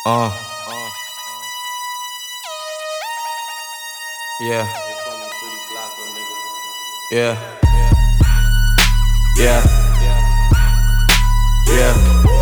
Uh. Yeah. Yeah. Yeah. Yeah.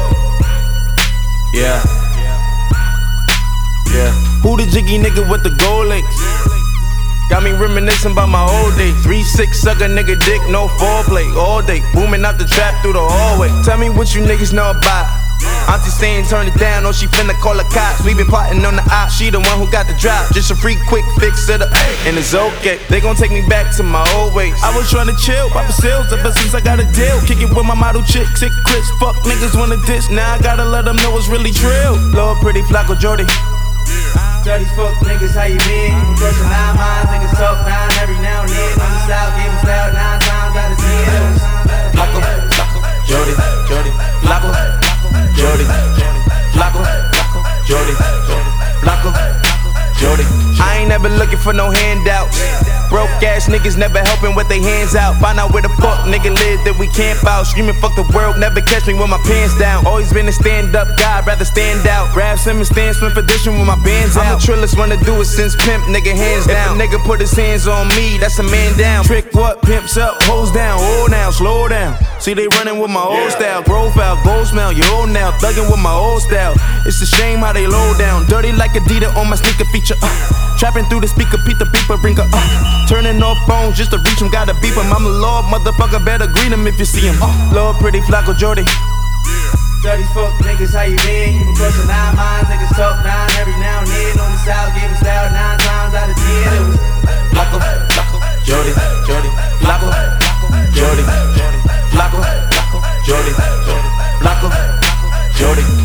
Yeah. Yeah. Who the jiggy nigga with the gold links? Got me reminiscing about my old days. 3-6 sucker nigga dick, no foreplay. All day, booming out the trap through the hallway. Tell me what you niggas know about. Auntie saying turn it down, or she finna call the cops. We been plotting on the op, she the one who got the drop. Just a free quick fix it up, and it's okay. They gon' take me back to my old ways. I was tryna chill, pop sales ever since I got a deal. Kick it with my model chick, sick Chris. Fuck niggas wanna diss, now I gotta let them know it's really trill. Lord pretty Flacco Jordy. Dirty fuck niggas, how you been? Crushing 9 minds, niggas talk 9 every now and then. On the south, give them style 9 times out of 10. Flacco, Jordy, Flacco, Jordy, Flacco, Jordy, Flacco, Jordy. I ain't never looking for no handouts. Broke ass niggas never helping with their hands out. Find out where the fuck nigga live that we camp out. Screaming fuck the world, never catch me with my pants down. Always been a stand up guy, rather stand out. Grab Simmons, stand Smith edition with my bands out. I'm the trillest one to do it since pimp, nigga hands down. If a nigga put his hands on me, that's a man down. Trick what? Pimps up, hoes down. Oh now, slow down. See they running with my old style. Profile, gold smell, you old now. Thugging with my old style. It's a shame how they low down. Dirty like Adidas on my sneaker feature. Trapping through the speaker, Pete the beeper, ringer. Turning off phones just to reach him, gotta beep him. I'm a lord, motherfucker, better greet him if you see him. Lord pretty Flacco Jordy. Dirty fuck niggas, how you been? You been crushing 9 minds, niggas talk 9 every now and then. On the south, give them style 9 times out of 10. It was Flacco, Jordy, Flacco, Jordy, Flacco, Jordy, Flacco, Jordy.